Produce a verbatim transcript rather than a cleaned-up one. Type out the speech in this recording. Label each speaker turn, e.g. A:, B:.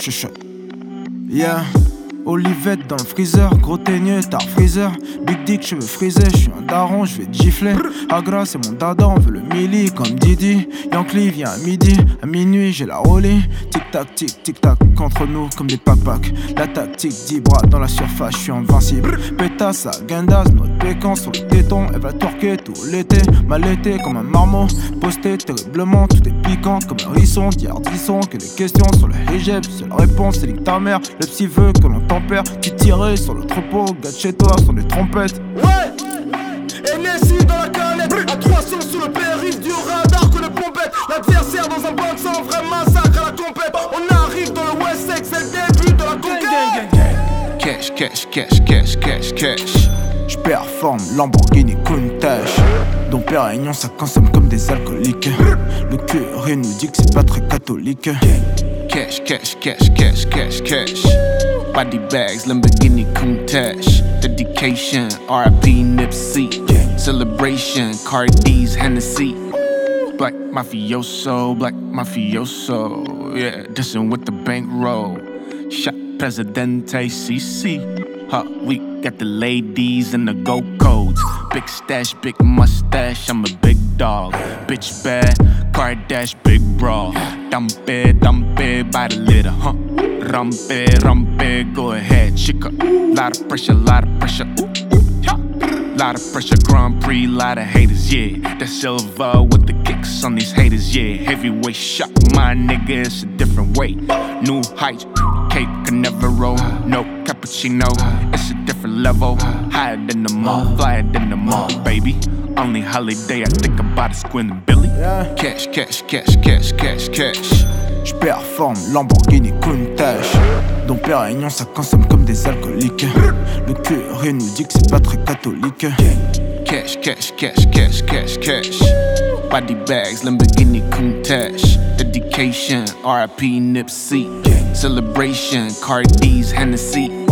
A: chuchote. Yeah. Olivette dans le freezer, gros teigneux, tard freezer. Big dick, je veux friser, je suis un daron, je vais te gifler. Agra, c'est mon dada, on veut le milli comme Didi. Yankee vient à midi, à minuit, j'ai la rollie. Tic tac, tic tic tac, contre nous comme des pack-pack. La tactique, dix bras dans la surface, je suis invincible. Pétasse à Guindas, notre pécan sur le téton. Elle va torquer tout l'été, mal été comme un marmot. Posté terriblement, tout est piquant comme un risson. Disons que les questions sur le hijab, seule réponse c'est nique ta mère. Le psy veut que l'on tempère, qui tirait sur le troupeau. Gars de chez toi sont des trompettes.
B: Ouais, N S I dans la canette, à trois cents sur le périph' du radar que le pompette. L'adversaire dans un box en vrai massacre à la compète. On arrive dans le West Sex, c'est le début de la conquête.
C: Cash, cash, cash, cash, cash, cash.
A: J'performe Lamborghini Countach. Dom Pérignon ça consomme comme des alcooliques. Le curé nous dit que c'est pas très catholique.
C: Cash, cash, cash, cash, cash, cash. Body bags, Lamborghini Countach. Dedication, R I P Nipsey. Celebration, Cardi's Hennessy. Black mafioso, black mafioso. Yeah, dissing with the bankroll. Shot Presidente C C. Huh, we got the ladies and the go codes. Big stash, big mustache, I'm a big dog. Bitch bad, car dash, big bra. Dumpe, dumpe, by the litter, huh? Rumpe, rumpe, go ahead, chica. Lot of pressure, lot of pressure, ooh, ooh, yeah. Lot of pressure, Grand Prix, lot of haters, yeah. That silver with the kicks on these haters, yeah. Heavyweight shot, my nigga, it's a different weight. New heights, cake can never roll. No cappuccino, it's a different level. Higher than the mall, flyer than the mall, baby. Only holiday I think about is Gwen and Billy. Cash, cash, cash, cash, cash, cash.
A: J'performe Lamborghini Countach. Dom Pérignon ça consomme comme des alcooliques. Le curé nous dit que c'est pas très catholique.
C: Cash, cash, cash, cash, cash, cash. Body bags, Lamborghini Countach. Dedication, R I P Nipsey. Celebration, Cardi's Hennessy.